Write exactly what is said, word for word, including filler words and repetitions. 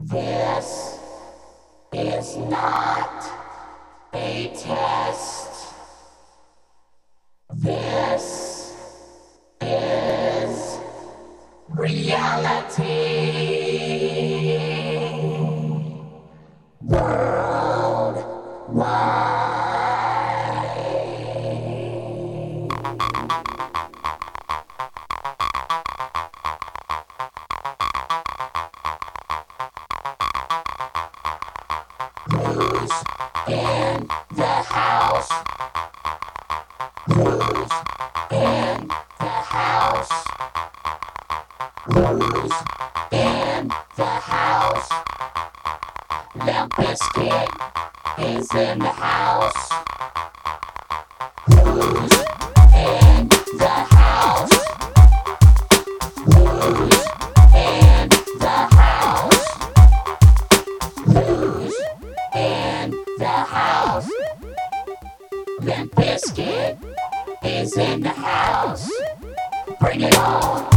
This is not a test. This is reality. Worldwide. Who's in the house? Who's in the house? Who's in the house? Limp Bizkit is in the house. Who's in the house? Who's in the house? Who's in the house? Limp Bizkit is in the house. Bring it on.